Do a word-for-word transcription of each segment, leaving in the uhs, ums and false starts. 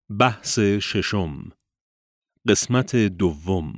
بحث ششم، قسمت دوم.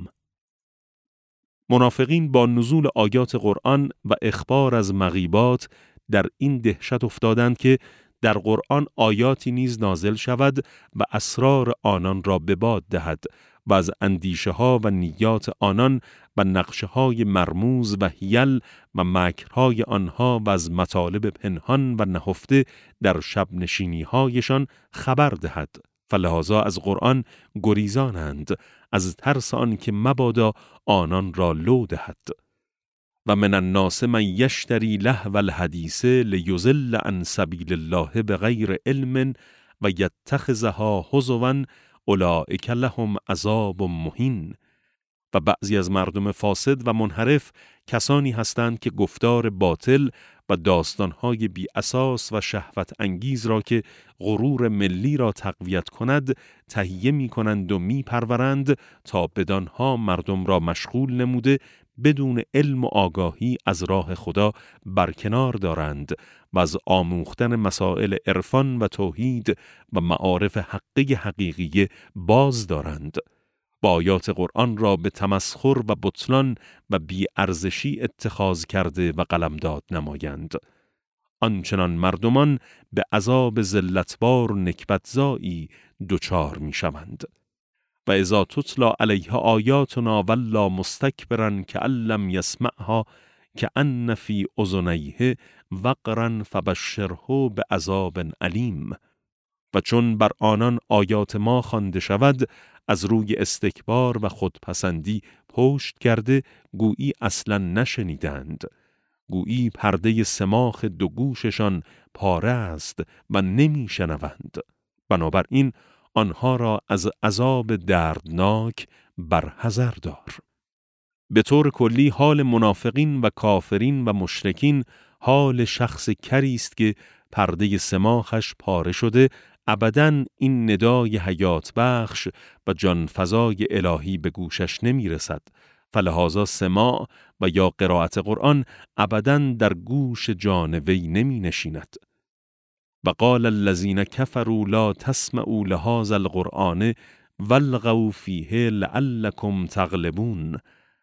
منافقین با نزول آیات قرآن و اخبار از مغیبات در این دهشت افتادند که در قرآن آیاتی نیز نازل شود و اسرار آنان را به باد دهد و از اندیشه ها و نیات آنان و نقشه های مرموز و حیل و مکرهای آنها و از مطالب پنهان و نهفته در شب نشینی هایشان خبر دهد. فلذا از قرآن گریزانند، از ترس آن که مبادا آنان را لو دهد. و من الناس من یشتری لهو الحدیث لیضل عن سبیل الله بغیر علم و یتخذها هزوا اولئک لهم عذاب مهین. و بعضی از مردم فاسد و منحرف کسانی هستند که گفتار باطل و داستانهای بی اساس و شهوت انگیز را که غرور ملی را تقویت کند تهیه می کنند و می پرورند تا بدانها مردم را مشغول نموده بدون علم و آگاهی از راه خدا برکنار دارند و از آموختن مسائل عرفان و توحید و معارف حقی حقیقی باز دارند. با آیات قرآن را به تمسخر و بطلان و بی‌ارزشی اتخاذ کرده و قلمداد نمایند. آنچنان مردمان به عذاب ذلتبار و نکبتزایی دچار می شوند. و اذا تتلی علیه آیاتنا ولا مستکبرا کأن لم یسمعها کأن فی اذنیه وقرا فبشره بعذاب علیم. و چون بر آنان آیات ما خوانده شود از روی استکبار و خودپسندی پشت کرده گویی اصلا نشنیدند، گویی پرده سماخ دو گوششان پاره است و نمی شنوند. بنابراین آنها را از عذاب دردناک برحذر دار. به طور کلی حال منافقین و کافرین و مشرکین حال شخص کری است که پرده سماخش پاره شده ابداً این ندای حیات بخش و جانفزای الهی به گوشش نمی رسد. فلذا سماع و یا قرائت قرآن ابداً در گوش جان وی نمی نشیند. و قال الذین کفروا لا تسمعوا لهذا القرآن والغوا فیه لعلکم تغلبون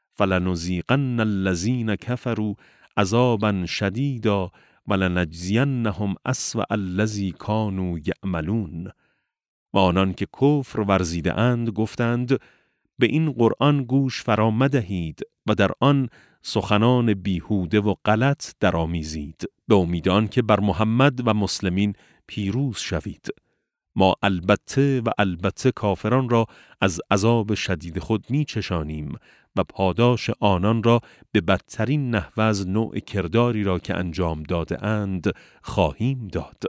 فلنذیقن الذین کفروا عذابا شدیدا ولنجزینهم اسوأ الذی کانوا یعملون. و آنان که کفر ورزیده اند گفتند به این قرآن گوش فرا مدهید و در آن سخنان بیهوده و غلط درآمیزید به امید آن که بر محمد و مسلمین پیروز شوید. ما البته و البته کافران را از عذاب شدید خود می چشانیم و پاداش آنان را به بدترین نحو از نوع کرداری را که انجام داده اند خواهیم داد.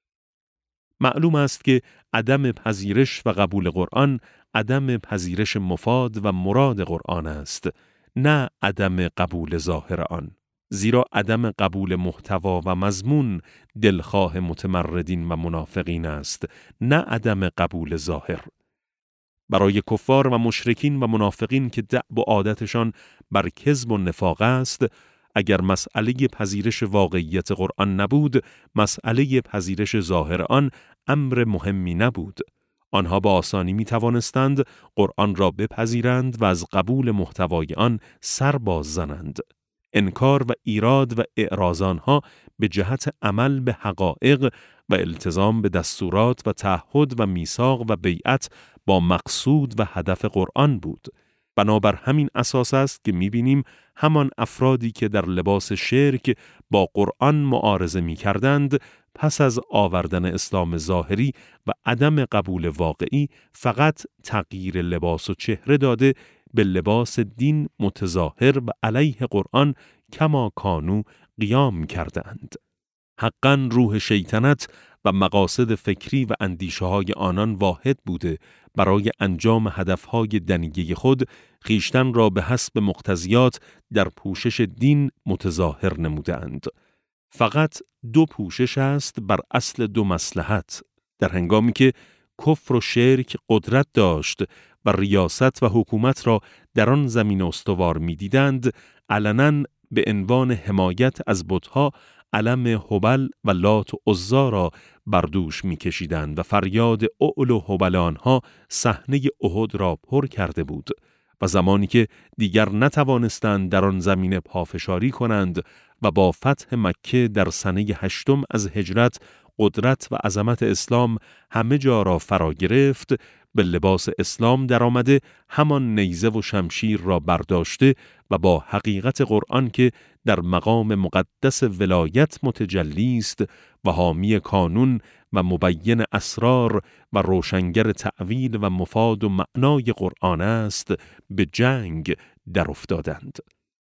معلوم است که عدم پذیرش و قبول قرآن عدم پذیرش مفاد و مراد قرآن است، نه عدم قبول ظاهر آن. زیرا عدم قبول محتوا و مضمون دلخواه متمردین و منافقین است، نه عدم قبول ظاهر. برای کفار و مشرکین و منافقین که دأب و عادتشان بر کذب و نفاق است، اگر مسئله پذیرش واقعیت قرآن نبود، مسئله پذیرش ظاهر آن امر مهمی نبود. آنها با آسانی می توانستند قرآن را بپذیرند و از قبول محتوای آن سر باز زنند. انکار و ایراد و اعراض آنها به جهت عمل به حقایق و التزام به دستورات و تعهد و میثاق و بیعت با مقصود و هدف قرآن بود. بنابر همین اساس است که می‌بینیم همان افرادی که در لباس شرک با قرآن معارضه می‌کردند پس از آوردن اسلام ظاهری و عدم قبول واقعی فقط تغییر لباس و چهره داده به لباس دین متظاهر و علیه قرآن کما کانو قیام کردند. حقاً روح شیطنت و مقاصد فکری و اندیشه های آنان واحد بوده برای انجام هدفهای دنیگه خود خیشتن را به حسب مقتضیات در پوشش دین متظاهر نمودند. فقط دو پوشش است بر اصل دو مصلحت. در هنگامی که کفر و شرک قدرت داشت و ریاست و حکومت را در آن زمین استوار می دیدند، علناً به عنوان حمایت از بتها علم هبل و لات و عزا را بر دوش می کشیدند و فریاد اعل و هبل آنها صحنه احد را پر کرده بود و زمانی که دیگر نتوانستند در آن زمین پافشاری کنند و با فتح مکه در سنه هشتم از هجرت قدرت و عظمت اسلام همه جا را فرا گرفت، به لباس اسلام در آمده همان نیزه و شمشیر را برداشته و با حقیقت قرآن که در مقام مقدس ولایت متجلی است و حامی کانون و مبین اسرار و روشنگر تأویل و مفاد و معنای قرآن است، به جنگ در افتادند.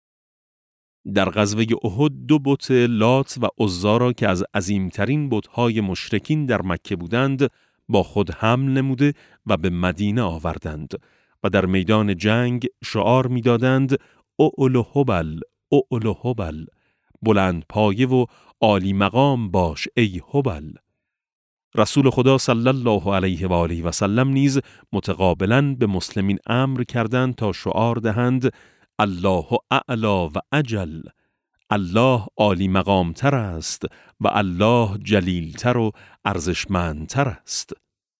در غزوه احد دو بت لات و عزا را که از عظیمترین بت‌های مشرکین در مکه بودند با خود حمل نموده و به مدینه آوردند و در میدان جنگ شعار می‌دادند اعل هبل اعل هبل، بلند پایه و عالی مقام باش ای هبل. رسول خدا صلی الله علیه و آله و سلم نیز متقابلاً به مسلمین امر کردند تا شعار دهند الله اعلا و اجل، الله عالی مقام تر است و الله جلیل تر و ارزشمندتر است.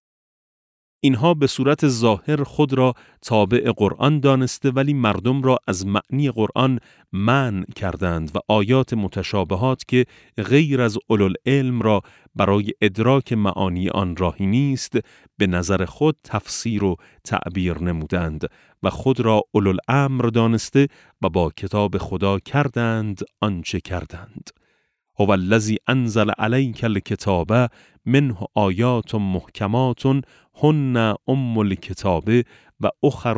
اینها به صورت ظاهر خود را تابع قرآن دانسته ولی مردم را از معنی قرآن منع کردند و آیات متشابهات که غیر از اولوالعلم را برای ادراک معانی آن راهی نیست به نظر خود تفسیر و تعبیر نمودند و خود را اولوالامر دانسته و با کتاب خدا کردند آنچه کردند. هو الذی انزل علیک الکتاب منه آیات محکمات هن ام الکتاب و اخر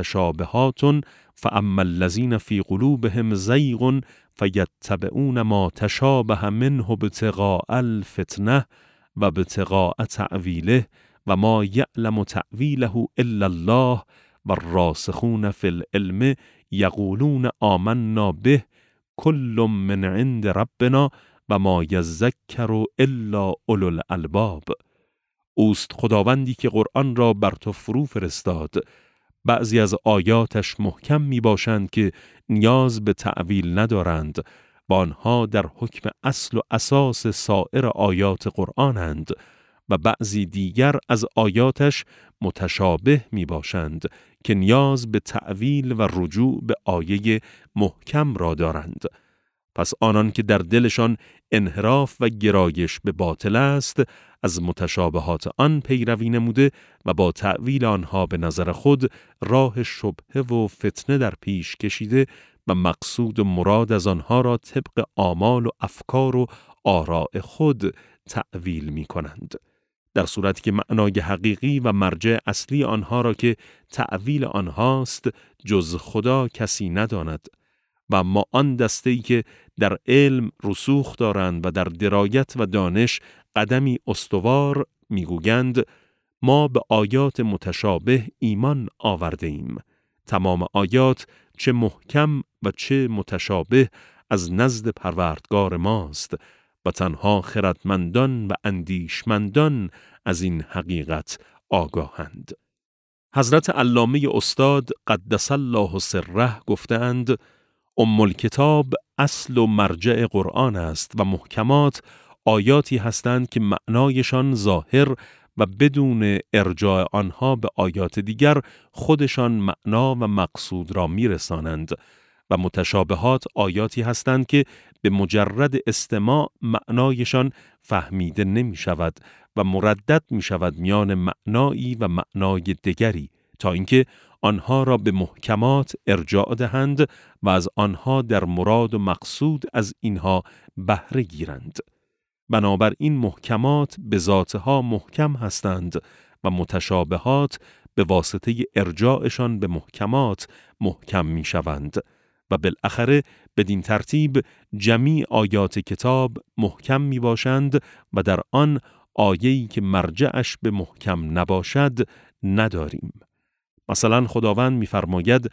متشابهات فاما الذین فی قلوبهم زیغ فیتبعون ما تشابه منه ابتغاء الفتنه و ابتغاء تأویله و ما یعلم تأویله الا الله و الراسخون فی العلم یقولون آمنا به کل من عند ربنا و ما یذکر الا اولو الالباب. اوست خداوندی که قرآن را بر تو فرو فرستاد. بعضی از آیاتش محکم می باشند که نیاز به تأویل ندارند و آنها در حکم اصل و اساس سایر آیات قرآنند و بعضی دیگر از آیاتش متشابه می باشند که نیاز به تأویل و رجوع به آیه محکم را دارند. پس آنان که در دلشان انحراف و گرایش به باطل است از متشابهات آن پیروی نموده و با تأویل آنها به نظر خود راه شبهه و فتنه در پیش کشیده و مقصود و مراد از آنها را طبق آمال و افکار و آراء خود تأویل می کنند، در صورتی که معنای حقیقی و مرجع اصلی آنها را که تأویل آنهاست جز خدا کسی نداند. و اما آن دسته‌ای که در علم رسوخ دارند و در درایت و دانش قدمی استوار میگویند ما به آیات متشابه ایمان آورده ایم. تمام آیات چه محکم و چه متشابه از نزد پروردگار ماست و تنها خردمندان و اندیشمندان از این حقیقت آگاهند. حضرت علامه استاد قدس الله سره گفتند ام الکتاب اصل و مرجع قرآن است و محکمات آیاتی هستند که معنایشان ظاهر و بدون ارجاع آنها به آیات دیگر خودشان معنا و مقصود را میرسانند و متشابهات آیاتی هستند که به مجرد استماع معنایشان فهمیده نمی شود و مردد می شود میان معنایی و معنای دیگری تا اینکه آنها را به محکمات ارجاع دهند و از آنها در مراد و مقصود از اینها بهره گیرند. بنابراین محکمات به ذاتها محکم هستند و متشابهات به واسطه ارجاعشان به محکمات محکم می شوند و بالاخره بدین ترتیب جمیع آیات کتاب محکم می باشند و در آن آیه‌ای که مرجعش به محکم نباشد نداریم. مثلا خداوند می‌فرماید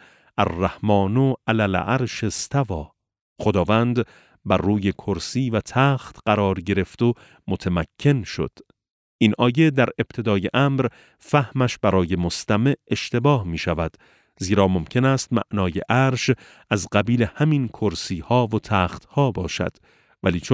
الرحمن علی العرش استوی، خداوند بر روی کرسی و تخت قرار گرفت و متمکن شد. این آیه در ابتدای امر فهمش برای مستمع اشتباه می شود، زیرا ممکن است معنای عرش از قبیل همین کرسی ها و تخت ها باشد، ولی چون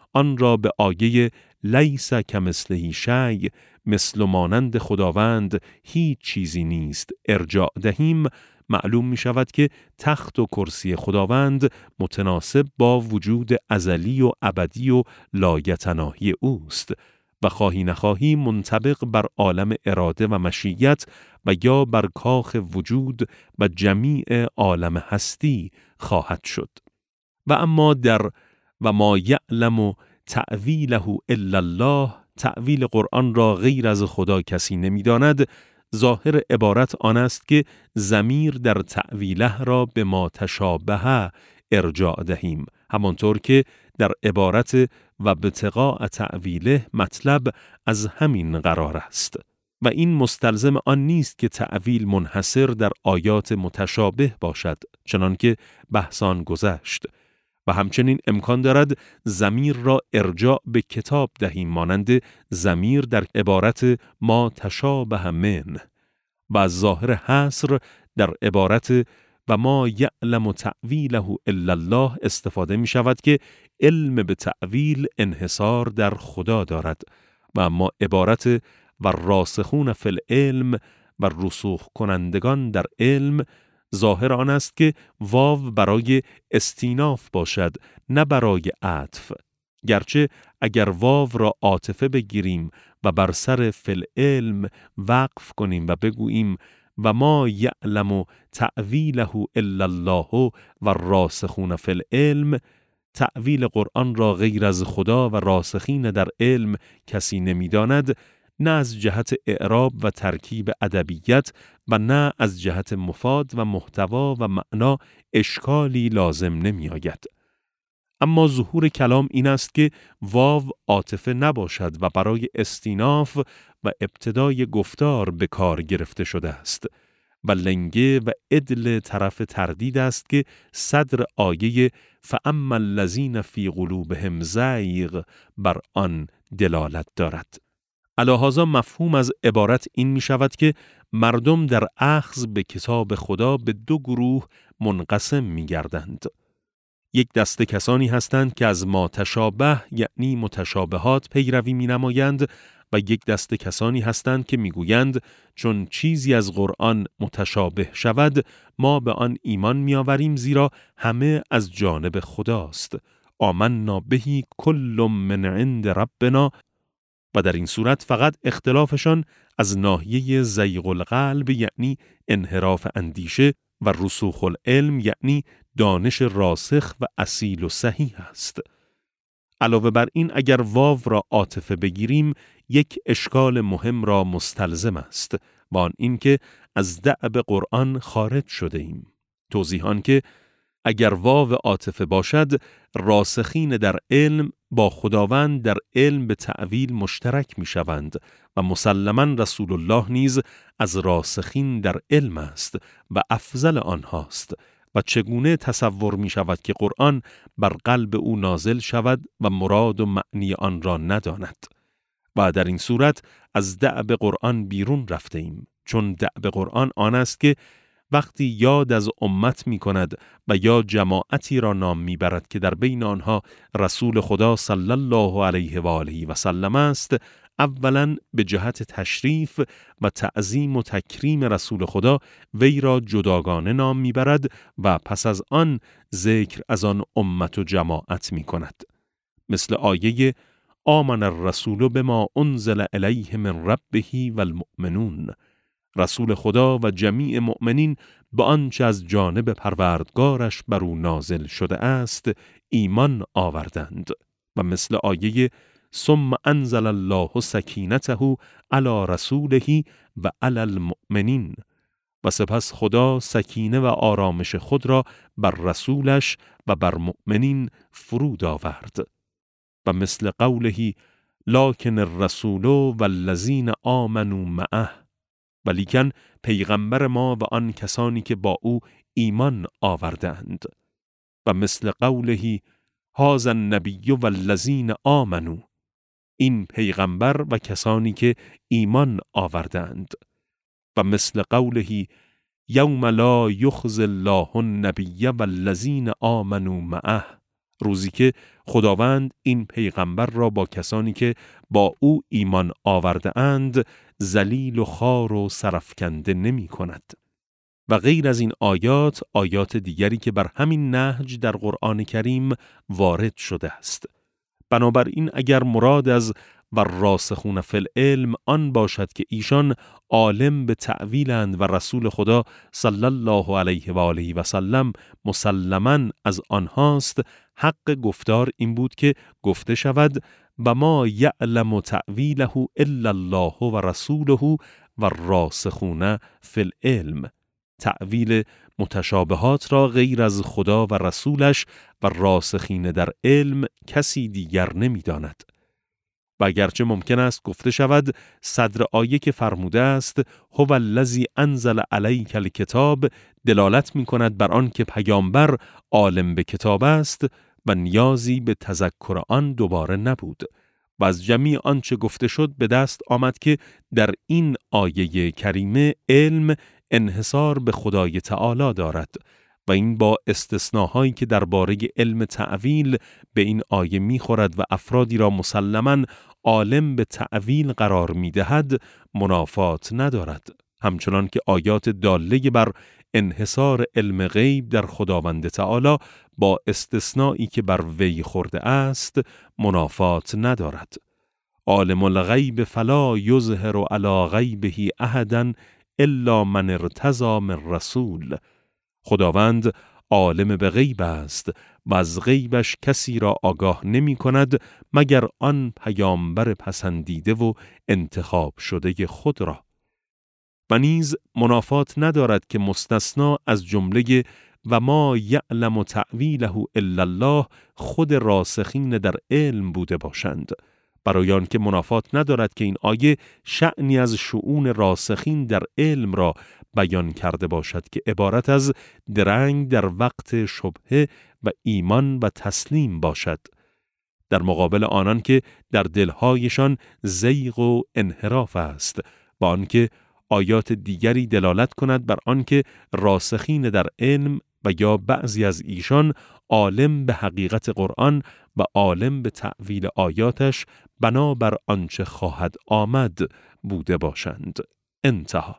آن را به آیه لیس کمثله شیء، مثل و مانند خداوند هیچ چیزی نیست، ارجاع دهیم، معلوم می شود که تخت و کرسی خداوند متناسب با وجود ازلی و ابدی و لایتناهی اوست و خواهی نخواهی منطبق بر عالم اراده و مشیت و یا بر کاخ وجود و جمیع عالم هستی خواهد شد. و اما در و ما یعلم تأویله الا الله، تأویل قرآن را غیر از خدا کسی نمی‌داند، ظاهر عبارت آن است که ضمیر در تأویله را به ما تشابه ارجاع دهیم، همانطور که در عبارت و ابتغاء تأویله مطلب از همین قرار است. و این مستلزم آن نیست که تأویل منحصر در آیات متشابه باشد، چنانکه بحثان گذشت. و همچنین امکان دارد ضمیر را ارجاع به کتاب دهیم، مانند ضمیر در عبارت ما تشابه من، و از ظاهر حصر در عبارت و ما یعلم تأویله الا الله استفاده می شود که علم به تأویل انحصار در خدا دارد و اما عبارت و راسخون فی العلم و رسوخ کنندگان در علم ظاهر آن است که واو برای استیناف باشد، نه برای عطف. گرچه اگر واو را عاطفه بگیریم و بر سر فی العلم وقف کنیم و بگوییم و ما یعلم تأویله الا الله و راسخون فی العلم، تأویل قرآن را غیر از خدا و راسخین در علم کسی نمی‌داند، نه از جهت اعراب و ترکیب ادبیت و نه از جهت مفاد و محتوا و معنا اشکالی لازم نمی آید. اما ظهور کلام این است که واو عاطفه نباشد و برای استیناف و ابتدای گفتار به کار گرفته شده است و لنگه و عدل طرف تردید است که صدر آیه فاما الذین فی قلوبهم زیغ بر آن دلالت دارد. علاهذا مفهوم از عبارت این می شود که مردم در اخذ به کتاب خدا به دو گروه منقسم می گردند. یک دسته کسانی هستند که از ما تشابه یعنی متشابهات پیروی می نمایند و یک دسته کسانی هستند که می گویند چون چیزی از قرآن متشابه شود ما به آن ایمان می آوریم زیرا همه از جانب خداست. آمنا بهی کل من عند ربنا، و در این صورت فقط اختلافشان از ناحیه زیغ القلب یعنی انحراف اندیشه و رسوخ العلم یعنی دانش راسخ و اصیل و صحیح است. علاوه بر این اگر واو را عاطفه بگیریم یک اشکال مهم را مستلزم است و آن این که از دأب قرآن خارج شده ایم. توضیح آن که اگر واو عاطفه باشد راسخین در علم با خداوند در علم به تأویل مشترک می شوند و مسلماً رسول الله نیز از راسخین در علم است و افضل آنهاست و چگونه تصور می شود که قرآن بر قلب او نازل شود و مراد و معنی آن را نداند. و در این صورت از دأب قرآن بیرون رفته ایم، چون دأب قرآن آن است که وقتی یاد از امت می کند و یا جماعتی را نام می برد که در بین آنها رسول خدا صلی الله علیه و آله و سلم است، اولاً به جهت تشریف و تعظیم و تکریم رسول خدا وی را جداگانه نام می برد و پس از آن ذکر از آن امت و جماعت می کند. مثل آیه آمن الرسول بما انزل الیه من ربه والمؤمنون، رسول خدا و جمیع مؤمنین به آنچه از جانب پروردگارش بر او نازل شده است ایمان آوردند. و مثل آیه ثم انزل الله سکینته علی رسوله و علی المؤمنین، و سپس خدا سکینه و آرامش خود را بر رسولش و بر مؤمنین فرود آورد. و مثل قوله لکن الرسول والذین آمنوا معه، ولیکن پیغمبر ما و آن کسانی که با او ایمان آوردند. و مثل قوله هذا النبی والذین آمنوا، این پیغمبر و کسانی که ایمان آوردند. و مثل قوله یوم لا یخزی الله النبی والذین آمنوا معه روزی که خداوند این پیغمبر را با کسانی که با او ایمان آورده اند ذلیل و خوار و سرفکنده نمی کند. و غیر از این آیات، آیات دیگری که بر همین نهج در قرآن کریم وارد شده است. بنابراین اگر مراد از و راسخون فی العلم آن باشد که ایشان عالم به تأویلند و رسول خدا صلی الله علیه و آله و سلم مسلماً از آنهاست، حق گفتار این بود که گفته شود و ما یعلم تأویله الا الله و رسوله و راسخون فی العلم. تأویل متشابهات را غیر از خدا و رسولش و راسخین در علم کسی دیگر نمی داند. و اگرچه ممکن است گفته شود صدر آیه که فرموده است هو الذی انزل علیک الکتاب دلالت می کند بر آن که پیامبر عالم به کتاب است و نیازی به تذکر آن دوباره نبود. و از جمیع آنچه گفته شد به دست آمد که در این آیه کریمه علم انحصار به خدای تعالی دارد و این با استثناهایی که درباره علم تأویل به این آیه می‌خورد و افرادی را مسلماً عالم به تأویل قرار می‌دهد منافات ندارد، همچنان که آیات داله بر انحصار علم غیب در خداوند تعالی با استثنایی که بر وی خورده است منافات ندارد. عالم الغیب فلا یظهر علی غیبه احدا الا من ارتضی من رسول. خداوند عالم به غیب است و از غیبش کسی را آگاه نمی کند مگر آن پیامبر پسندیده و انتخاب شده خود را. و نیز منافات ندارد که مستثنا از جمله و ما یعلم تأویله الا الله خود راسخین در علم بوده باشند، برای آن که منافات ندارد که این آیه شأنی از شؤون راسخین در علم را بیان کرده باشد که عبارت از درنگ در وقت شبهه و ایمان و تسلیم باشد، در مقابل آنان که در دلهایشان زیغ و انحراف است، با آنکه آیات دیگری دلالت کند بر آنکه راسخین در علم و یا بعضی از ایشان عالم به حقیقت قرآن و عالم به تأویل آیاتش بنابر آنچه خواهد آمد بوده باشند. انتها.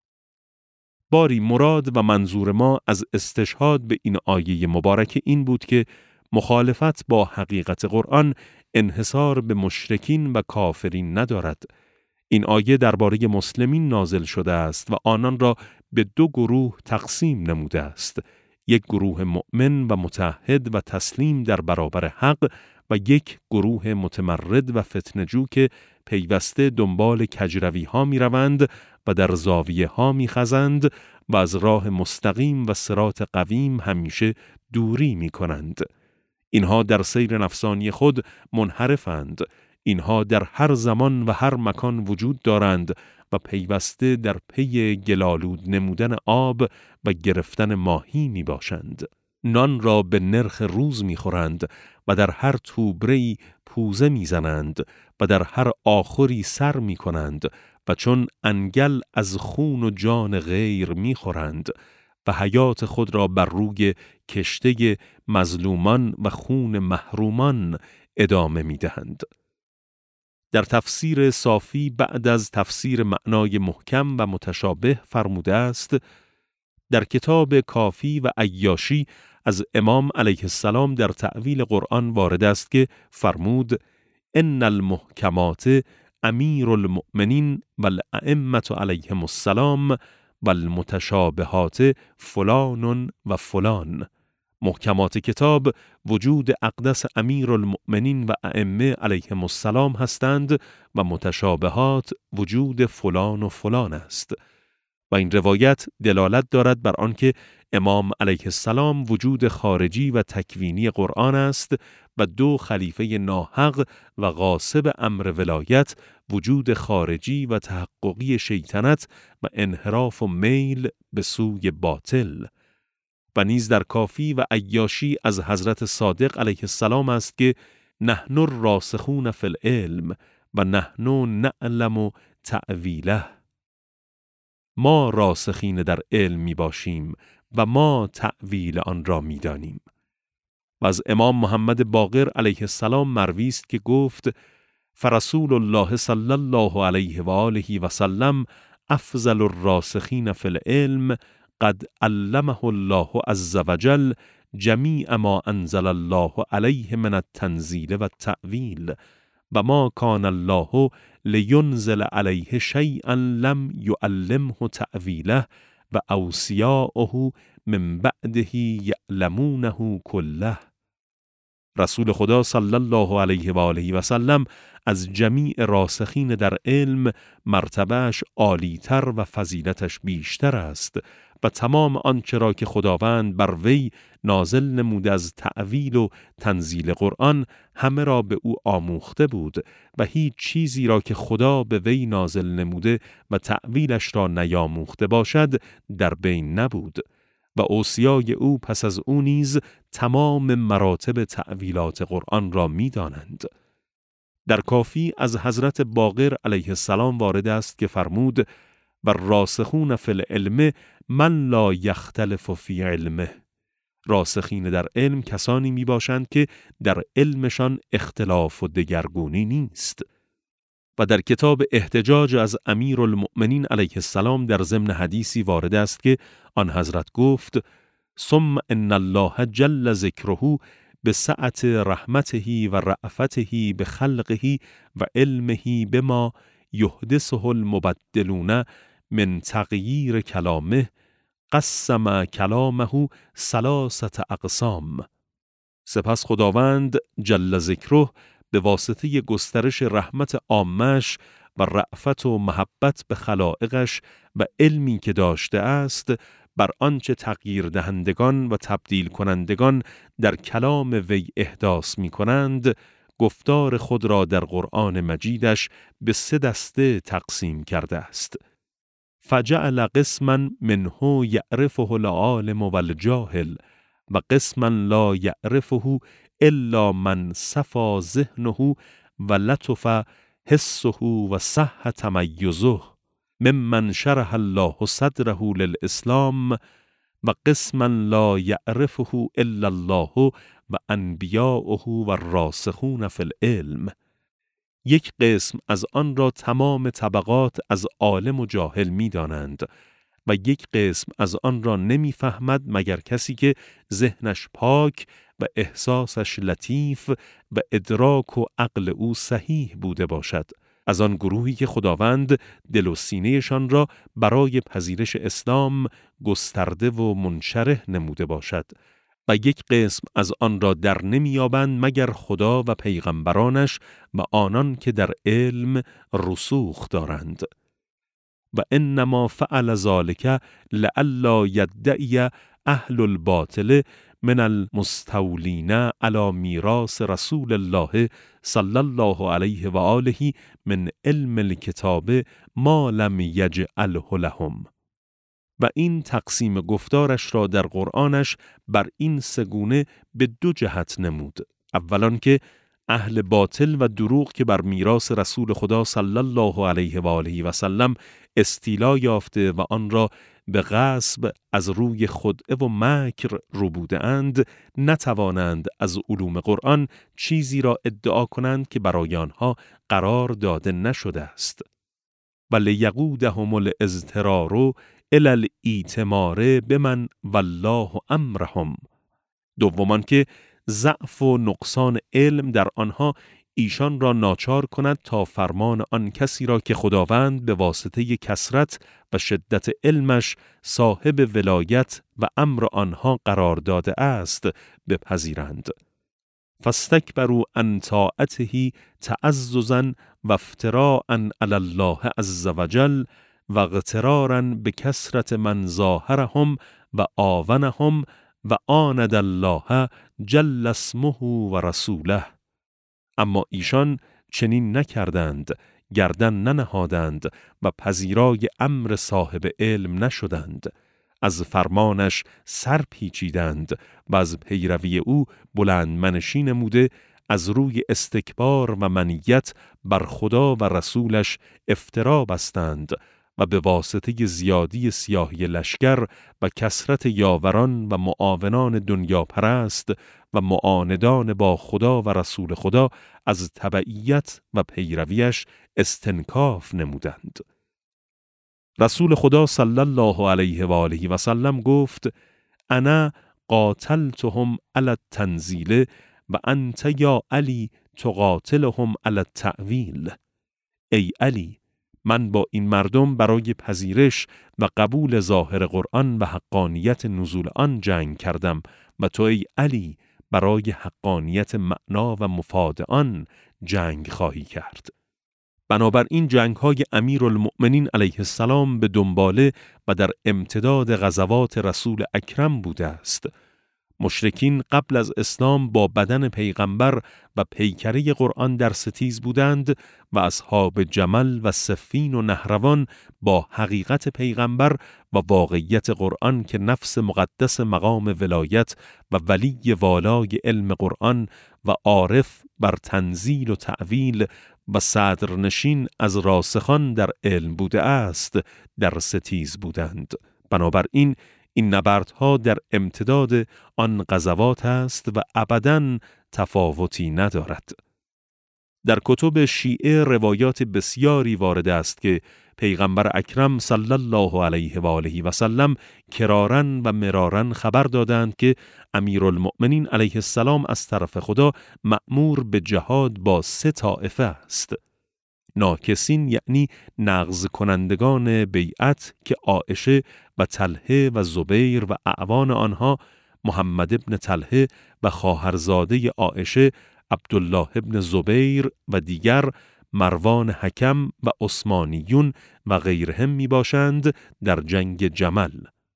باری مراد و منظور ما از استشهاد به این آیه مبارک این بود که مخالفت با حقیقت قرآن انحصار به مشرکین و کافرین ندارد. این آیه درباره مسلمین نازل شده است و آنان را به دو گروه تقسیم نموده است. یک گروه مؤمن و متعهد و تسلیم در برابر حق و یک گروه متمرد و فتنه‌جو که پیوسته دنبال کجروی ها می روند و در زاویه ها می خزند و از راه مستقیم و صراط قویم همیشه دوری می کنند. اینها در سیر نفسانی خود منحرفند. اینها در هر زمان و هر مکان وجود دارند و پیوسته در پی گلالود نمودن آب و گرفتن ماهی می باشند. نان را به نرخ روز می خورند و در هر توبره‌ای پوزه می زنند و در هر آخری سر می کنند و چون انگل از خون و جان غیر می خورند و حیات خود را بر روی کشته مظلومان و خون محرومان ادامه می دهند. در تفسیر صافی بعد از تفسیر معنای محکم و متشابه فرموده است در کتاب کافی و عیاشی از امام علیه السلام در تأویل قرآن وارد است که فرمود ان المحکمات امیر المؤمنین والائمة علیهم السلام والمتشابهات فلان و فلان. محکمات کتاب وجود اقدس امیر المؤمنین و ائمه علیهم السلام هستند و متشابهات وجود فلان و فلان است. و این روایت دلالت دارد بر آنکه امام علیه السلام وجود خارجی و تکوینی قرآن است و دو خلیفه ناحق و غاصب امر ولایت وجود خارجی و تحققی شیطنت و انحراف و میل به سوی باطل. و نیز در کافی و عیاشی از حضرت صادق علیه السلام است که نحن الراسخون فی العلم و نحن نعلم تأویله. ما راسخین در علم می باشیم و ما تأویل آن را می دانیم. و از امام محمد باقر علیه السلام مروی است که گفت: فرسول الله صلی الله علیه و آله و سلم افضل الراسخین فی العلم قد علمه الله عز وجل جمیع ما انزل الله علیه من التنزیل و التأویل و ما کان الله لینزل علیه شیئا لم یعلمه تأویله و اوصیاؤه من بعده یعلمونه کله. رسول خدا صلی الله علیه و آله و سلم از جمیع راسخین در علم مرتبهش عالی‌تر و فضیلتش بیشتر است و تمام آنچه را که خداوند بر وی نازل نموده از تأویل و تنزیل قرآن همه را به او آموخته بود و هیچ چیزی را که خدا به وی نازل نموده و تأویلش را نیاموخته باشد در بین نبود و اوصیای او پس از او نیز تمام مراتب تأویلات قرآن را می دانند. در کافی از حضرت باقر علیه السلام وارد است که فرمود: و راسخون فی العلم من لا یختلف فی علمه. راسخین در علم کسانی می باشند که در علمشان اختلاف و دگرگونی نیست. و در کتاب احتجاج از امیرالمؤمنین علیه السلام در ضمن حدیثی وارد است که آن حضرت گفت: ثم ان الله جل ذکره بسعت رحمته و رأفته بخلقه و علمه بما یحدثه المبدلون من تغییر کلامه قسم کلامه ثلاثه اقسام. سپس خداوند جل ذکره به واسطه گسترش رحمت عامش و رأفت و محبت به خلائقش و علمی که داشته است بر آنچه تغییر دهندگان و تبدیل کنندگان در کلام وی احداث می کنند، گفتار خود را در قرآن مجیدش به سه دسته تقسیم کرده است. فجعل قسما منه یعرفه العالم والجاهل و قسما لا یعرفه الا من صفا ذهنه و لطف حسه و صح تمیزه ممن شرح الله صدره للاسلام و قسما لا یعرفه الا الله و انبیاؤه و الراسخون فی العلم. یک قسم از آن را تمام طبقات از عالم و جاهل می دانند و یک قسم از آن را نمی فهمد مگر کسی که ذهنش پاک و احساسش لطیف و ادراک و عقل او صحیح بوده باشد، از آن گروهی که خداوند دل و سینه‌شان را برای پذیرش اسلام گسترده و منشرح نموده باشد و یک قسم از آن را در نمیابند مگر خدا و پیغمبرانش و آنان که در علم رسوخ دارند. و انما فعل ذلك لئلا یدعی اهل الباطل من المستولین علی میراث رسول الله صلی الله علیه و آله من علم الکتاب ما لم یجعله لهم. و این تقسیم گفتارش را در قرآنش بر این سگونه به دو جهت نمود. اولان که اهل باطل و دروغ که بر میراث رسول خدا صلی الله علیه و آله و سلم استیلا یافته و آن را به غصب از روی خدعه و مکر رو بوده اند، نتوانند از علوم قرآن چیزی را ادعا کنند که برای آنها قرار داده نشده است. و لیقودهم الاضطرار الی الایتمار بمن والله امرهم. دومان که ضعف و نقصان علم در آنها ایشان را ناچار کند تا فرمان آن کسی را که خداوند به واسطه کثرت و شدت علمش صاحب ولایت و امر آنها قرار داده است بپذیرند. فاستکبروا عن طاعته تعززا و افتراء علی الله عز وجل و اغترارا به کثرت من ظاهرهم و آونهم و آند الله جل اسمه و رسوله. اما ایشان چنین نکردند، گردن ننهادند و پذیرای امر صاحب علم نشدند، از فرمانش سر پیچیدند و از پیروی او بلند منشی نموده، از روی استکبار و منیت بر خدا و رسولش افترا بستند و به واسطه زیادی سیاهی لشکر و کثرت یاوران و معاونان دنیا پرست و معاندان با خدا و رسول خدا از تبعیت و پیرویش استنکاف نمودند. رسول خدا صلی الله علیه و آله و سلم گفت: انا قاتلتهم علی التنزیل و انت یا علی تقاتلهم علی التأویل. ای علی، من با این مردم برای پذیرش و قبول ظاهر قرآن و حقانیت نزول آن جنگ کردم و تو ای علی برای حقانیت معنا و مفاد آن جنگ خواهی کرد. بنابراین جنگ های امیرالمؤمنین علیه السلام به دنباله و در امتداد غزوات رسول اکرم بوده است. مشرکین قبل از اسلام با بدن پیغمبر و پیکره قرآن در ستیز بودند و اصحاب جمل و صفین و نهروان با حقیقت پیغمبر و واقعیت قرآن که نفس مقدس مقام ولایت و ولی والای علم قرآن و عارف بر تنزیل و تعویل و صدرنشین از راسخان در علم بوده است در ستیز بودند. بنابراین این نبردها در امتداد آن غزوات است و ابداً تفاوتی ندارد. در کتب شیعه روایات بسیاری وارد است که پیغمبر اکرم صلی الله علیه و آله و سلم کرارن و مرارن خبر دادند که امیرالمؤمنین علیه السلام از طرف خدا مأمور به جهاد با سه طائفه است. ناکسین یعنی نقض کنندگان بیعت که عایشه و طلحه و زبیر و اعوان آنها، محمد ابن طلحه و خواهرزاده عایشه عبدالله ابن زبیر و دیگر مروان حکم و عثمانیون و غیرهم می باشند در جنگ جمل.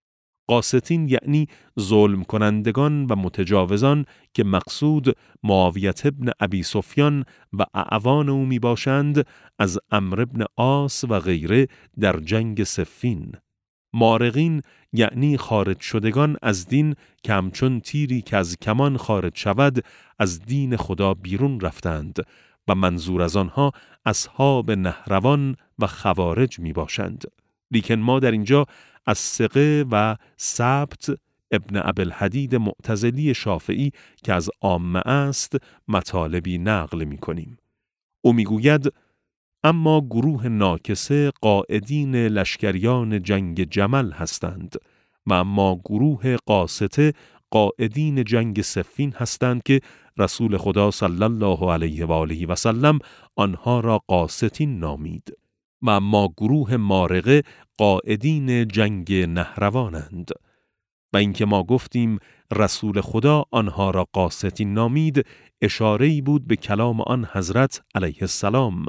قاسطین یعنی ظلم کنندگان و متجاوزان که مقصود معاویه ابن ابی سفیان و اعوان او می باشند از عمرو ابن عاص و غیره در جنگ صفین. مارقین یعنی خارج شدگان از دین که همچون تیری که از کمان خارج شود از دین خدا بیرون رفتند و منظور از آنها اصحاب نهروان و خوارج می باشند. لیکن ما در اینجا از ثقه و ثبت ابن ابوالحدید معتزلی شافعی که از عامه است مطالبی نقل می کنیم. او می گوید: اما گروه ناکسه قائدین لشکریان جنگ جمل هستند و اما گروه قاسطه قائدین جنگ صفین هستند که رسول خدا صلی الله علیه و آله و سلم آنها را قاسطین نامید و اما گروه مارقه قائدین جنگ نهروانند. و اینکه ما گفتیم رسول خدا آنها را قاسطین نامید اشاره‌ای بود به کلام آن حضرت علیه السلام: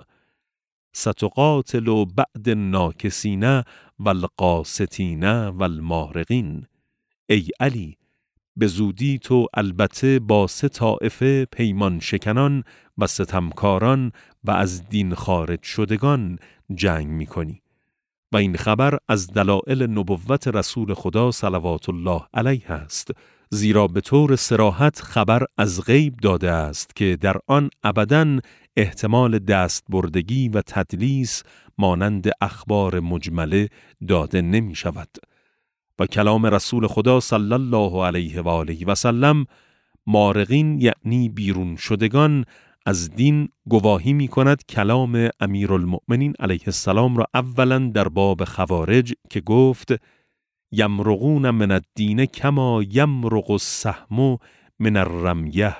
ستقاتل بعد الناکسین والقاسطین والمارقین. ای علی، به زودی تو البته با سه طائفه پیمان شکنان و ستمکاران و از دین خارج شدگان جنگ می کنی. و این خبر از دلائل نبوت رسول خدا صلوات الله علیه است، زیرا به طور صراحت خبر از غیب داده است که در آن ابداً احتمال دست بردگی و تدلیس مانند اخبار مجمله داده نمی شود. و کلام رسول خدا صلی الله علیه و آله و سلم: مارقین یعنی بیرون شدگان از دین گواهی می کند کلام امیرالمؤمنین علیه السلام را اولا در باب خوارج که گفت: یمرقون من الدین کما یمرق السهم من الرمیه.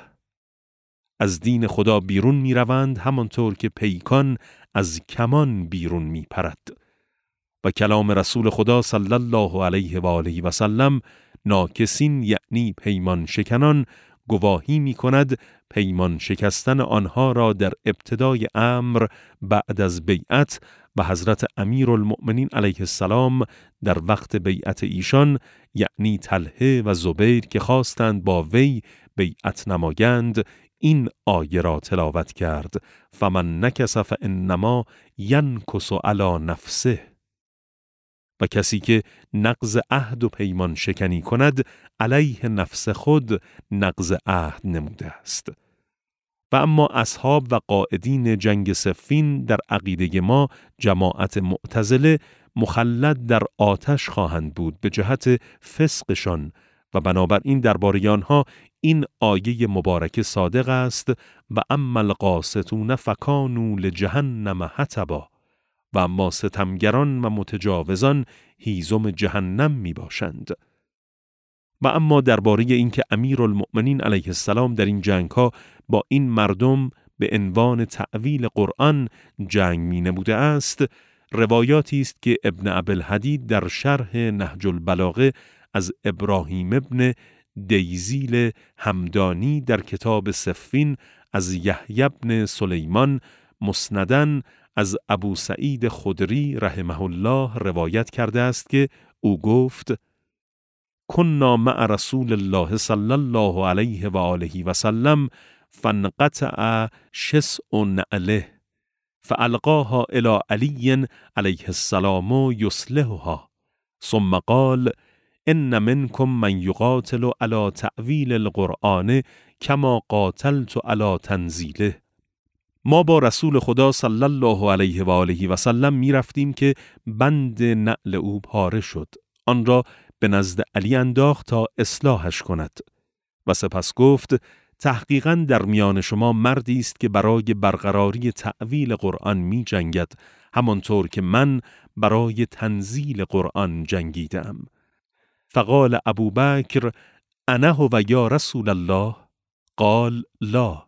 از دین خدا بیرون می روند همانطور که پیکان از کمان بیرون می پرد. و کلام رسول خدا صلی الله علیه و آله و سلم: ناکسین یعنی پیمان شکنان گواهی می کند پیمان شکستن آنها را در ابتدای امر بعد از بیعت و حضرت امیرالمؤمنین علیه السلام در وقت بیعت ایشان یعنی طلحه و زبیر که خواستند با وی بیعت نمایند این آیه را تلاوت کرد: فمن نکث فانما ینکث علی نفسه. و کسی که نقض عهد و پیمان شکنی کند علیه نفس خود نقض عهد نموده است. و اما اصحاب و قائدین جنگ صفین در عقیده ما جماعت معتزله مخلد در آتش خواهند بود به جهت فسقشان و بنابراین درباره آنها این آیه مبارکه صادق است و اما القاسطون فکانوا لجهنم حطبا و اما ستمگران و متجاوزان هیزم جهنم می باشند. و اما درباره اینکه امیرالمؤمنین علیه السلام در این جنگ ها با این مردم به عنوان تأویل قرآن جنگ می نموده است، روایاتی است که ابن ابوالحدید در شرح نهج البلاغه از ابراهیم ابن دیزیل همدانی در کتاب صفین از یحیی بن سلیمان مسندن از ابو سعید خدری رحمه الله روایت کرده است که او گفت: کنا مع رسول الله صلی الله علیه و آله و سلم فانقطع شسع نعله فالقاها الی علی علیه السلام یصلحها ثم قال: ان منکم من یقاتل علی تأویل القرآن کما قاتلت علی تنزیله. ما با رسول خدا صلی الله علیه و آله و سلم می رفتیم که بند نعل او پاره شد. آن را به نزد علی انداخت تا اصلاحش کند و سپس گفت: تحقیقاً در میان شما مردی است که برای برقراری تأویل قرآن می جنگد، همانطور که من برای تنزیل قرآن جنگیدم. فقال ابو بکر: انا هو یا رسول الله؟ قال: لا.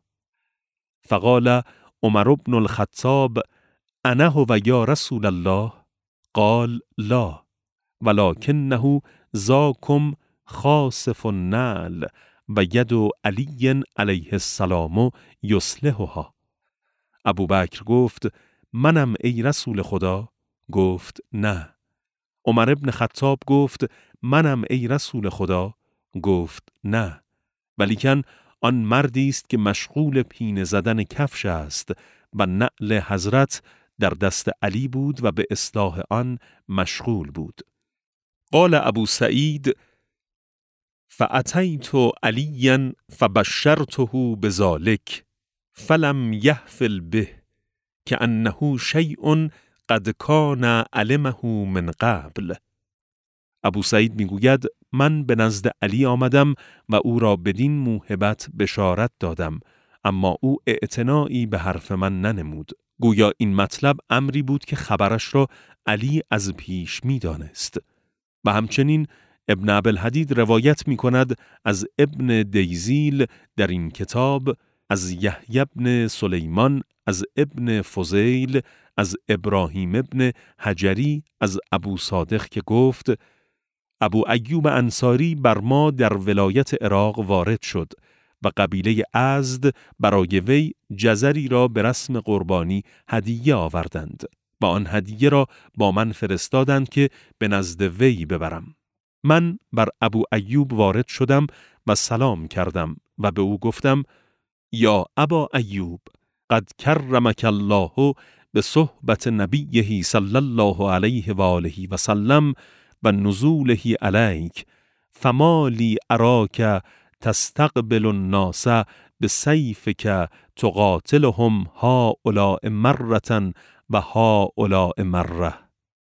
فقال عمر بن الخطاب: انا هو یا رسول الله؟ قال: لا ولکنه ذاکم خاسف النعل و ید علی علیه السلام یصلحها. ابو بکر گفت: منم ای رسول خدا؟ گفت: نه. عمر بن خطاب گفت: منم ای رسول خدا؟ گفت: نه. ولیکن آن مردی است که مشغول پینه زدن کفش است و نعل حضرت در دست علی بود و به اصلاح آن مشغول بود. قال ابو سعید: فأتیت علیا فبشرته بذلک فلم یحفل به کأنه شیء قد کان علمه من قبل. ابو سعید میگوید: من به نزد علی آمدم و او را بدین موهبت بشارت دادم، اما او اعتنایی به حرف من ننمود. گویا این مطلب امری بود که خبرش را علی از پیش میدانست. و همچنین ابن ابوالحدید روایت می کند از ابن دیزیل در این کتاب، از یحیی بن سلیمان، از ابن فضیل، از ابراهیم ابن حجری، از ابو صادق که گفت: ابو ایوب انصاری بر ما در ولایت عراق وارد شد و قبیله ازد برای وی جزری را به رسم قربانی هدیه آوردند و آن هدیه را با من فرستادند که به نزد وی ببرم. من بر ابو ایوب وارد شدم و سلام کردم و به او گفتم: یا ابا ایوب، قد کرمک الله به صحبت نبیه صلی الله علیه و آله و سلم و نزوله علیک، فما لی اراک تستقبل الناس بسیفک تقاتلهم هؤلاء مرة و هؤلاء مره.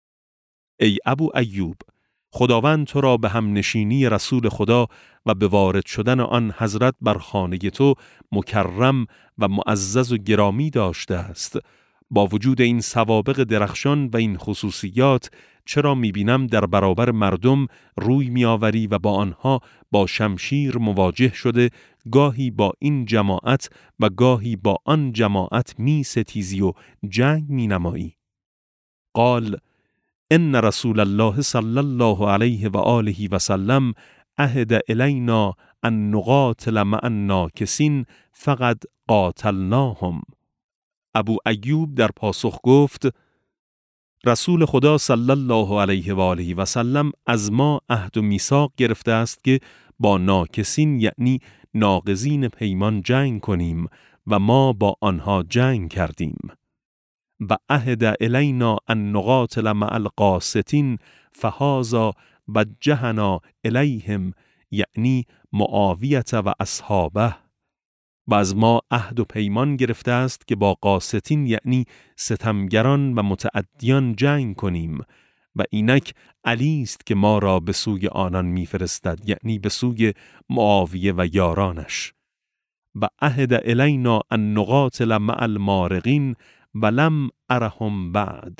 ای ابو ایوب، خداوند تو را به هم نشینی رسول خدا و به وارد شدن آن حضرت بر خانه تو مکرم و معزز و گرامی داشته است. با وجود این سوابق درخشان و این خصوصیات، چرا می‌بینم در برابر مردم روی می‌آوری و با آنها با شمشیر مواجه شده، گاهی با این جماعت و گاهی با آن جماعت می‌ستیزی و جنگ می‌نمایی؟ قال: ان رسول الله صلی الله علیه و آله و سلم عهد الینا ان نقاتل مع الناکسین فقد قاتلناهم. ابو ایوب در پاسخ گفت: رسول خدا صلی الله علیه و آله و سلم از ما عهد و میثاق گرفته است که با ناکسین یعنی ناقضین پیمان جنگ کنیم و ما با آنها جنگ کردیم. و عهد الینا ان نقاتل مع القاسطین فهذا وجهنا الیهم یعنی معاویه و اصحابه. و از ما عهد و پیمان گرفته است که با قاسطین یعنی ستمگران و متعدیان جنگ کنیم و اینک علی است که ما را به سوی آنان میفرستد، یعنی به سوی معاویه و یارانش. و عهد الینا ان نقاتل مع المارقین ولم ارهم بعد.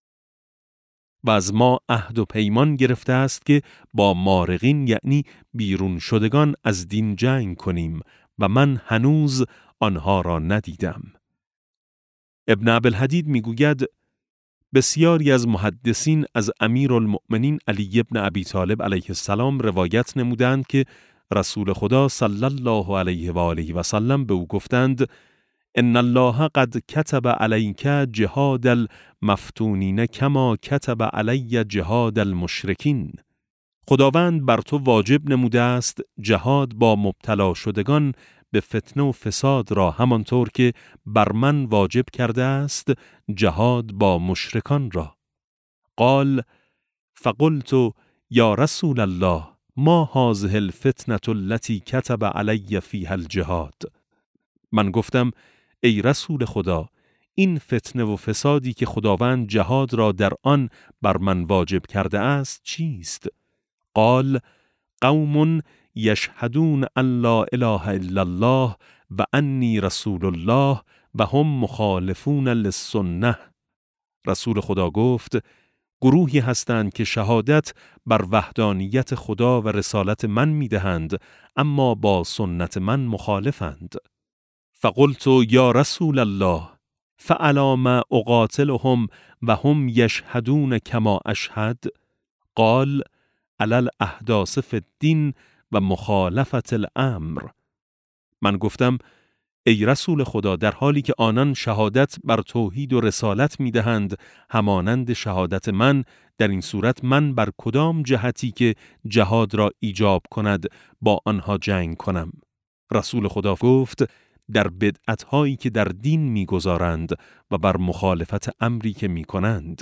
و از ما عهد و پیمان گرفته است که با مارقین یعنی بیرون شدگان از دین جنگ کنیم و من هنوز آنها را ندیدم. ابن ابوالحدید میگوید بسیاری از محدثین از امیرالمؤمنین علی بن ابی طالب علیه السلام روایت نمودند که رسول خدا صلی الله علیه و آله و سلم به او گفتند ان الله قد كتب عليك جهاد المفتونین کما كتب علی جهاد المشرکین. خداوند بر تو واجب نموده است جهاد با مبتلا شدگان به فتنه و فساد را، همانطور که بر من واجب کرده است جهاد با مشرکان را. قال فقلت یا رسول الله ما هذه الفتنة التي كتب علی فیها الجهاد. من گفتم ای رسول خدا، این فتنه و فسادی که خداوند جهاد را در آن بر من واجب کرده است چیست؟ قال قوم یشهدون ان لا اله الا الله و انی رسول الله و هم مخالفون للسنه. رسول خدا گفت گروهی هستند که شهادت بر وحدانیت خدا و رسالت من میدهند اما با سنت من مخالفند. فقلت یا رسول الله فعلی ما اقاتلهم و هم یشهدون کما اشهد؟ قال علی الاحداث فی الدین و مخالفت الامر. من گفتم ای رسول خدا، در حالی که آنان شهادت بر توحید و رسالت میدهند همانند شهادت من، در این صورت من بر کدام جهتی که جهاد را ایجاب کند با آنها جنگ کنم؟ رسول خدا گفت در بدعت‌هایی که در دین می‌گذارند و بر مخالفت امری که می‌کنند.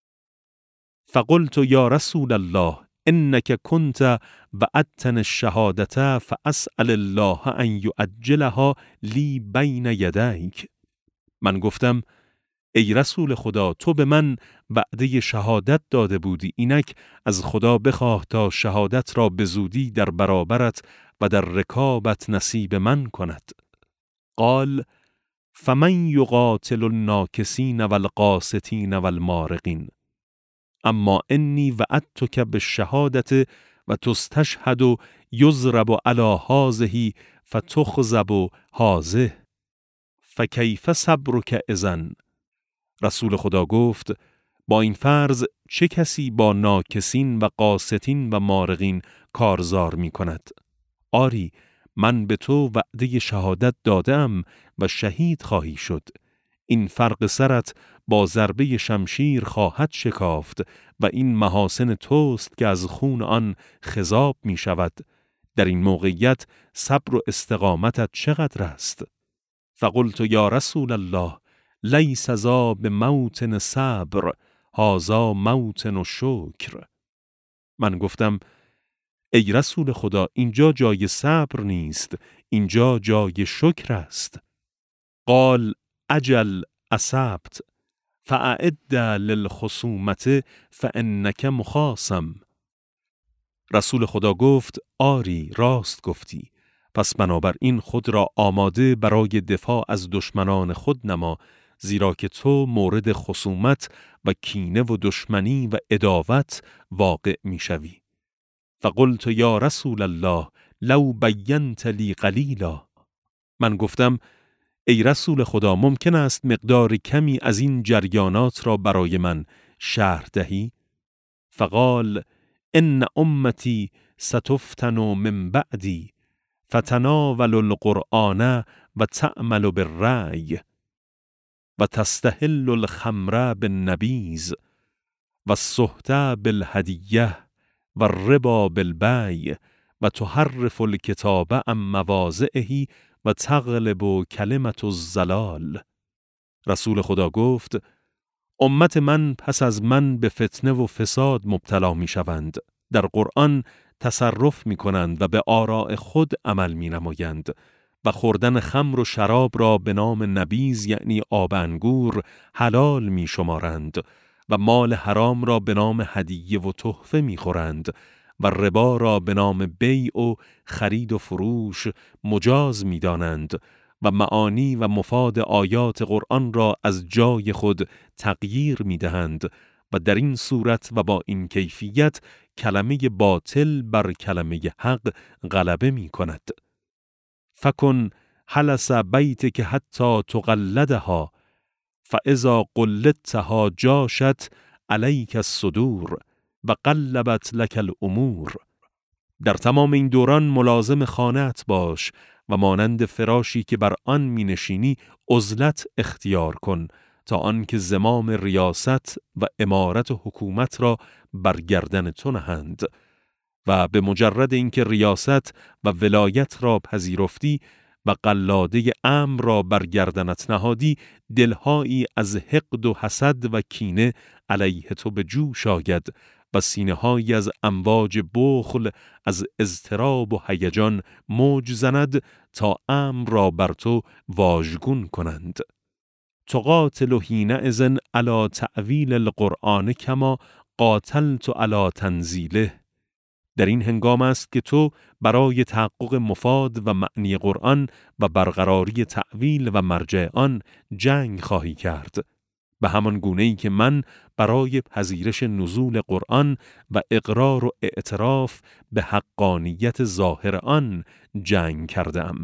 فقلت یا رسول الله انك كنت وعدتنی الشهادة فاسأل الله ان یعجلها لی بین یدیک. من گفتم ای رسول خدا، تو به من وعده شهادت داده بودی، اینک از خدا بخواه تا شهادت را به زودی در برابرت و در رکابت نصیب من کند. قال فمن یقاتل الناکسین والقاسطین والمارقین اما انی وعدتک بالشهادة و تستشهد یضرب علی هذه فتخذب هذه فکیف صبرک اذن. رسول خدا گفت با این فرض چه کسی با ناکسین و قاسطین و مارقین کارزار می کند؟ آری من به تو وعده شهادت دادم و شهید خواهی شد. این فرق سرت با ضربه شمشیر خواهد شکافت و این محاسن توست که از خون آن خضاب می شود. در این موقعیت صبر و استقامتت چقدر است؟ فقلت یا رسول الله لیس ذا بموطن صبر هذا موطن شکر. من گفتم ای رسول خدا، اینجا جای صبر نیست، اینجا جای شکر است. قال اجل اصبت فاعد للخصومة فانک مخاصم. رسول خدا گفت آری راست گفتی، پس بنابراین خود را آماده برای دفاع از دشمنان خود نما، زیرا که تو مورد خصومت و کینه و دشمنی و عداوت واقع می شوی. فقلت یا رسول الله لو بینت لی قلیلا. من گفتم ای رسول خدا، ممکن است مقدار کمی از این جریانات را برای من شرح دهی؟ فقال ان امتی ستفتن من بعدی فتناول القرآن و تعمل بالرأی و تستحل الخمر بالنبیذ و السحت بالهدیه و الربا بالبیع و تحرف الکتاب عن مواضعه و تغلب کلمت الضلال. رسول خدا گفت امت من پس از من به فتنه و فساد مبتلا می شوند. در قرآن تصرف می کنند و به آراء خود عمل می نمایند و خوردن خمر و شراب را به نام نبیذ یعنی آب انگور حلال می شمارند و مال حرام را به نام هدیه و تحفه می‌خورند و ربا را به نام بیع و خرید و فروش مجاز می‌دانند و معانی و مفاد آیات قرآن را از جای خود تغییر می‌دهند و در این صورت و با این کیفیت کلمه باطل بر کلمه حق غلبه می‌کند. فکن حلس بیتک حتی تقلدها فاذا قلدتها جاشت علیک الصدور و قلبت لک الامور. در تمام این دوران ملازم خانه‌ات باش و مانند فراشی که بر آن می نشینی عزلت اختیار کن تا آنکه زمام ریاست و امارت و حکومت را بر گردن تو نهند و به مجرد اینکه ریاست و ولایت را پذیرفتی و قلاده امر را بر گردنت نهادی، دلهایی از حقد و حسد و کینه علیه تو به جوش آید و سینه‌هایی از امواج بخل از اضطراب و هیجان موج زند تا امر را بر تو واژگون کنند. تقاتل حینئذ علی تأویل القرآن کما قاتلت علی تنزیله. در این هنگام است که تو برای تحقق مفاد و معنی قرآن و برقراری تأویل و مرجع آن جنگ خواهی کرد، به همان گونه‌ای که من برای پذیرش نزول قرآن و اقرار و اعتراف به حقانیت ظاهر آن جنگ کردم.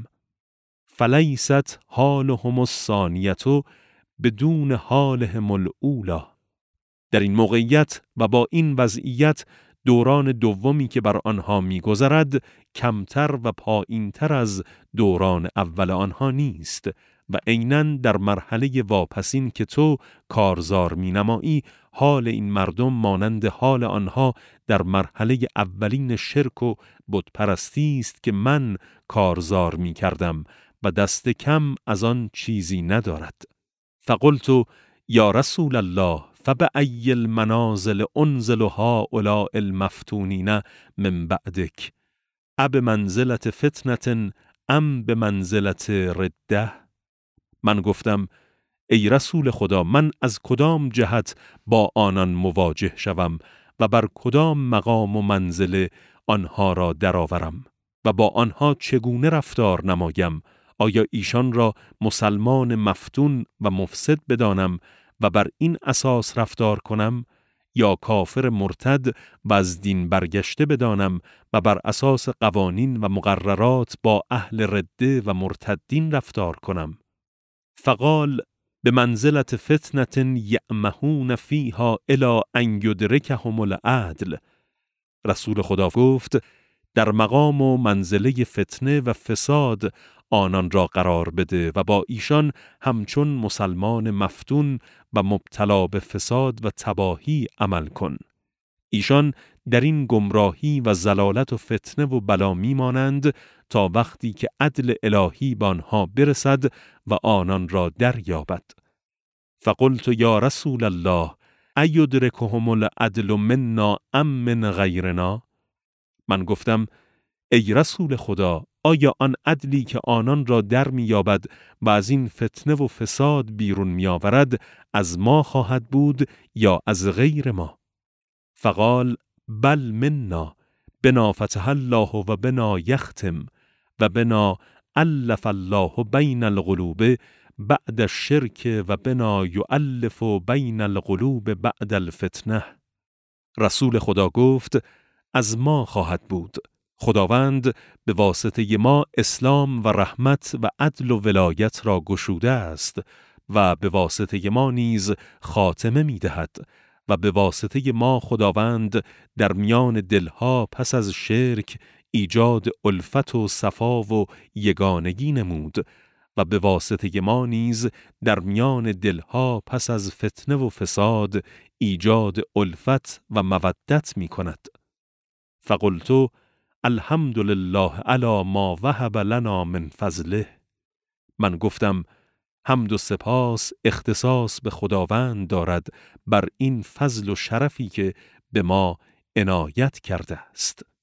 فلیست حالهم الثانیة بدون حالهم الاولی. در این موقعیت و با این وضعیت دوران دومی که بر آنها می‌گذرد کمتر و پایین‌تر از دوران اول آنها نیست و عیناً در مرحله واپسین که تو کارزار می‌نمایی، حال این مردم مانند حال آنها در مرحله اولین شرک و بتپرستی است که من کارزار می‌کردم و دست کم از آن چیزی ندارد. فقلت یا رسول الله فبأی المنازل انزل هؤلاء المفتونین من بعدک اب منزلت فتنة ام به منزلت رده. من گفتم ای رسول خدا، من از کدام جهت با آنان مواجه شوم و بر کدام مقام و منزل آنها را درآورم و با آنها چگونه رفتار نمایم؟ آیا ایشان را مسلمان مفتون و مفسد بدانم و بر این اساس رفتار کنم یا کافر مرتد و از دین برگشته بدانم و بر اساس قوانین و مقررات با اهل رده و مرتدین رفتار کنم؟ فقال به منزلت فتنة یعمهون فیها الی ان یدرکهم العدل. رسول خدا گفت در مقام و منزله فتنه و فساد آنان را قرار بده و با ایشان همچون مسلمان مفتون و مبتلا به فساد و تباهی عمل کن. ایشان در این گمراهی و ضلالت و فتنه و بلا میمانند تا وقتی که عدل الهی به آنها برسد و آنان را دریابد. فقلت یا رسول الله ایدرکهم العدل منا ام من غیرنا. من گفتم ای رسول خدا، آیا آن عدلی که آنان را در میابد و از این فتنه و فساد بیرون میآورد از ما خواهد بود یا از غیر ما؟ فقال بل منا بنا فتح الله و بنا یختم و بنا الف الله بین القلوب بعد الشرک و بنا یؤلف بین القلوب بعد الفتنه. رسول خدا گفت از ما خواهد بود. خداوند به واسطه ما اسلام و رحمت و عدل و ولایت را گشوده است و به واسطه ما نیز خاتمه می دهد و به واسطه ما خداوند در میان دلها پس از شرک ایجاد الفت و صفا و یگانگی نمود و به واسطه ما نیز در میان دلها پس از فتنه و فساد ایجاد الفت و مودت می کند. فقلت الحمد لله علی ما وهب لنا من فضله. من گفتم حمد و سپاس اختصاص به خداوند دارد بر این فضل و شرفی که به ما عنایت کرده است.